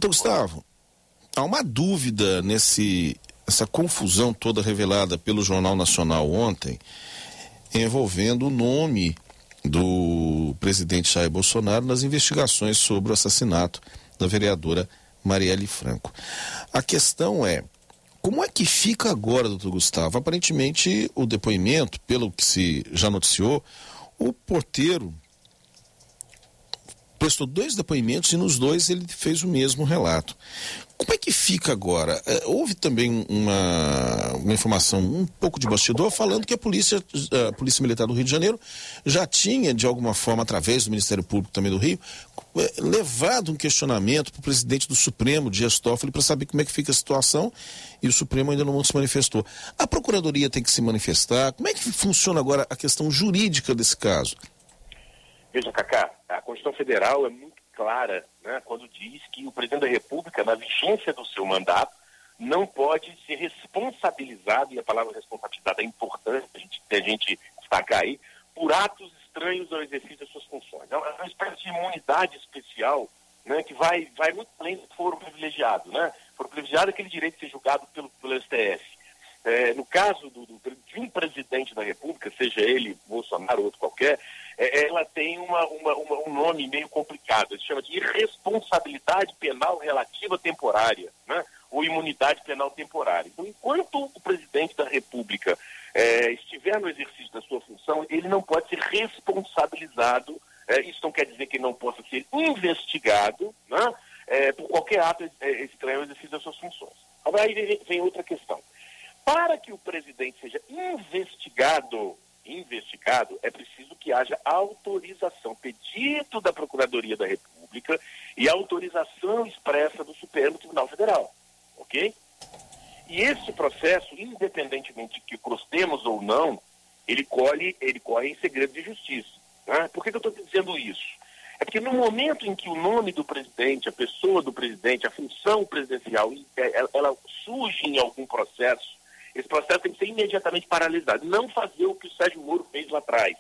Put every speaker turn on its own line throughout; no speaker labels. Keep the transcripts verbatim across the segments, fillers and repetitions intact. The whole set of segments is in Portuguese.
Doutor Gustavo, há uma dúvida nesse, essa confusão toda revelada pelo Jornal Nacional ontem, envolvendo o nome do presidente Jair Bolsonaro nas investigações sobre o assassinato da vereadora Marielle Franco. A questão é, como é que fica agora, doutor Gustavo? Aparentemente, o depoimento, pelo que se já noticiou, o porteiro prestou dois depoimentos e nos dois ele fez o mesmo relato. Como é que fica agora? É, houve também uma, uma informação um pouco de bastidor falando que a polícia, a Polícia Militar do Rio de Janeiro já tinha, de alguma forma, através do Ministério Público também do Rio, levado um questionamento para o presidente do Supremo, Dias Toffoli, para saber como é que fica a situação, e o Supremo ainda não se manifestou. A Procuradoria tem que se manifestar. Como é que funciona agora a questão jurídica desse caso?
Veja, Cacá, a Constituição Federal é muito clara, né, quando diz que o presidente da República, na vigência do seu mandato, não pode ser responsabilizado, e a palavra responsabilidade é importante a gente, a gente destacar aí, por atos estranhos ao exercício das suas funções. É uma espécie de imunidade especial, né, que vai, vai muito além do foro privilegiado. Né? Foro privilegiado é aquele direito de ser julgado pelo, pelo S T F. É, no caso do, do, de um presidente da República, seja ele Bolsonaro ou outro qualquer, é, ela tem uma, uma, uma, um nome meio complicado. Se chama de irresponsabilidade penal relativa temporária, né? Ou imunidade penal temporária. Então, enquanto o presidente da República é, estiver no exercício da sua função, ele não pode ser responsabilizado. É, isso não quer dizer que ele não possa ser investigado, né? É, por qualquer ato é, estranho ao exercício das suas funções. Agora aí vem, vem outra questão. Para que o presidente seja investigado, investigado, é preciso que haja autorização, pedido da Procuradoria da República e autorização expressa do Supremo Tribunal Federal, ok? E esse processo, independentemente de que gostemos ou não, ele colhe, ele corre em segredo de justiça. Né? Por que, que eu estou dizendo isso? É porque no momento em que o nome do presidente, a pessoa do presidente, a função presidencial, ela, ela surge em algum processo, esse processo tem que ser imediatamente paralisado. Não fazer o que o Sérgio Moro fez lá atrás.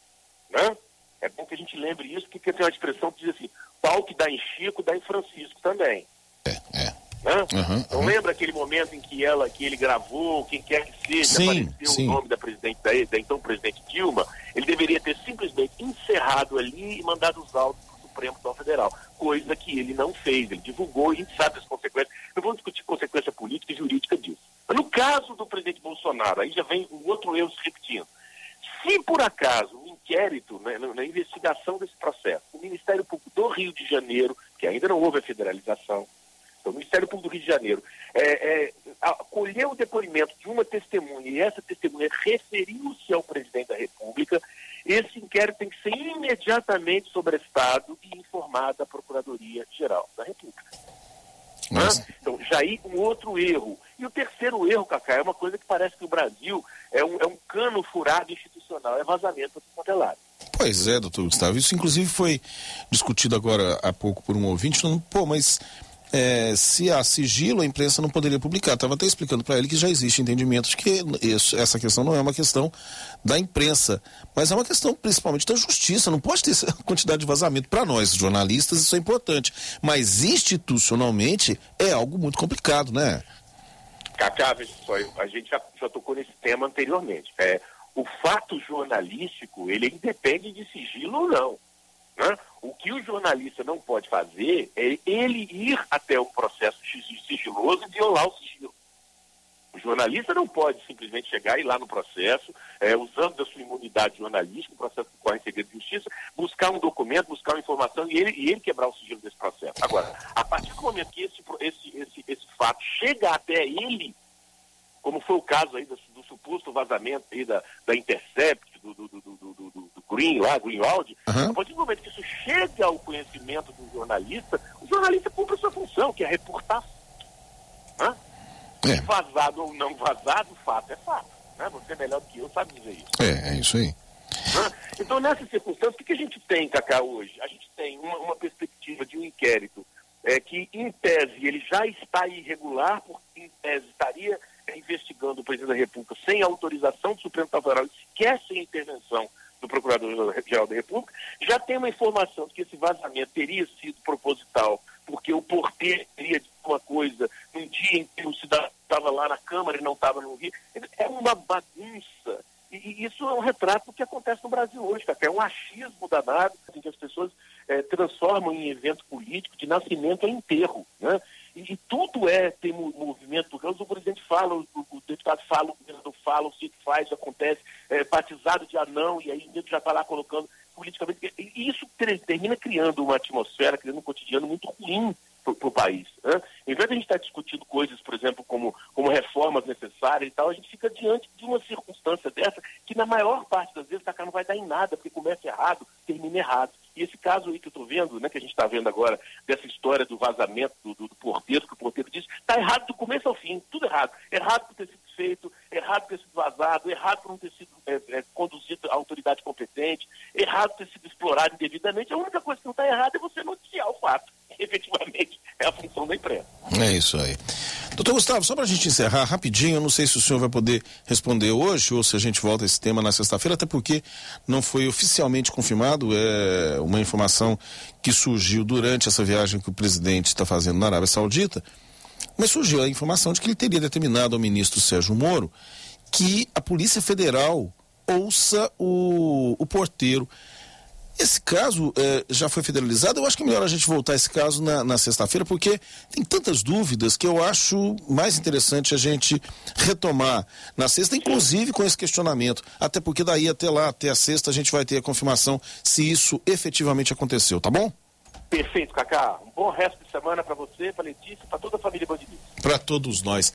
Né? É bom que a gente lembre isso, porque tem uma expressão que diz assim, pau que dá em Chico, dá em Francisco também.
É, é.
Né?
Uhum,
Não
uhum.
lembra aquele momento em que, ela, que ele gravou, quem quer que seja,
Sim,
apareceu
sim.
o nome da presidente da, da então presidente Dilma, ele deveria ter simplesmente encerrado ali e mandado os autos para o Supremo Tribunal Federal, coisa que ele não fez, ele divulgou e a gente sabe as consequências. Não vamos discutir consequência política e jurídica disso. Mas no caso do presidente Bolsonaro, aí já vem um outro erro se repetindo. Se por acaso o inquérito, né, na investigação desse processo, o Ministério Público do Rio de Janeiro, que ainda não houve a federalização, então, o Ministério Público do Rio de Janeiro é, é, acolheu o depoimento de uma testemunha e essa testemunha referiu-se ao presidente da República, esse inquérito tem que ser imediatamente sobrestado e informado à Procuradoria-Geral da República. Né? Então, já aí um outro erro. E o terceiro erro, Cacá, é uma coisa que parece que o Brasil é um, é um cano furado institucional, é vazamento para o lado.
Pois é, doutor Gustavo, isso inclusive foi discutido agora há pouco por um ouvinte, falando, pô, mas... É, se há sigilo, a imprensa não poderia publicar. Estava até explicando para ele que já existe entendimento de que isso, essa questão não é uma questão da imprensa, mas é uma questão principalmente da justiça. Não pode ter essa quantidade de vazamento. Para nós, jornalistas, isso é importante. Mas institucionalmente é algo muito complicado, né?
Cacá, veja só, a gente já, já tocou nesse tema anteriormente. É, o fato jornalístico, ele independe de sigilo ou não. Né? O que o jornalista não pode fazer é ele ir até o processo sigiloso e violar o sigilo. O jornalista não pode simplesmente chegar e ir lá no processo, é, usando da sua imunidade jornalística, o processo que corre em segredo de justiça, buscar um documento, buscar uma informação e ele, e ele quebrar o sigilo desse processo. Agora, a partir do momento que esse, esse, esse, esse fato chega até ele, como foi o caso aí do, do suposto vazamento aí da, da Intercept, do, do, do, do, do, do Green lá, Greenwald, uhum. A partir do momento que isso chega ao conhecimento do jornalista, o jornalista cumpre a sua função, que é reportar. Né? É. Vazado ou não vazado, fato é fato. Né? Você é melhor do que eu, sabe dizer isso.
É, é isso aí.
Né? Então, nessas circunstâncias, o que, que a gente tem, Cacá, hoje? A gente tem uma, uma perspectiva de um inquérito é, que, em tese, ele já está irregular, porque, em tese, estaria é, investigando o presidente da República sem autorização do Supremo Tribunal Federal, sequer sem intervenção do Procurador-Geral da República. Já tem uma informação de que esse vazamento teria sido proposital porque o porteiro queria dizer uma coisa num dia em que o cidadão estava lá na Câmara e não estava no Rio. É uma bagunça. E isso é um retrato do que acontece no Brasil hoje, cara. É um achismo danado em que as pessoas é, transformam em evento político de nascimento a enterro, né? E, e tudo é, tem movimento, o presidente fala, o, o deputado fala, o governador fala, o cito faz, acontece, é, batizado de anão, e aí o já está lá colocando politicamente. E isso termina criando uma atmosfera, criando um cotidiano muito ruim para o país, né? Em vez de a gente estar discutindo coisas, por exemplo, como, como reformas necessárias e tal, a gente fica diante de uma circunstância dessa que na maior parte das vezes não vai dar em nada, porque começa errado, termina errado. E esse caso aí que eu estou vendo, né, que a gente está vendo agora, dessa história do vazamento do, do, do porteiro, que o porteiro disse, está errado do começo ao fim, tudo errado. Errado por ter sido feito, errado por ter sido vazado, errado por não ter sido é, é, conduzido à autoridade competente, errado por ter sido explorado indevidamente. A única coisa que não está errada é você noticiar o fato. Efetivamente, é a função da imprensa.
É isso aí. Doutor Gustavo, só para a gente encerrar rapidinho, eu não sei se o senhor vai poder responder hoje ou se a gente volta a esse tema na sexta-feira, até porque não foi oficialmente confirmado, é uma informação que surgiu durante essa viagem que o presidente está fazendo na Arábia Saudita, mas surgiu a informação de que ele teria determinado ao ministro Sérgio Moro que a Polícia Federal ouça o, o porteiro. Esse caso eh, já foi federalizado. Eu acho que é melhor a gente voltar a esse caso na, na sexta-feira, porque tem tantas dúvidas que eu acho mais interessante a gente retomar na sexta, inclusive com esse questionamento, até porque daí até lá, até a sexta, a gente vai ter a confirmação se isso efetivamente aconteceu, tá bom?
Perfeito, Cacá. Um bom resto de semana para você, para Letícia, para toda a família Band News.
Para todos nós.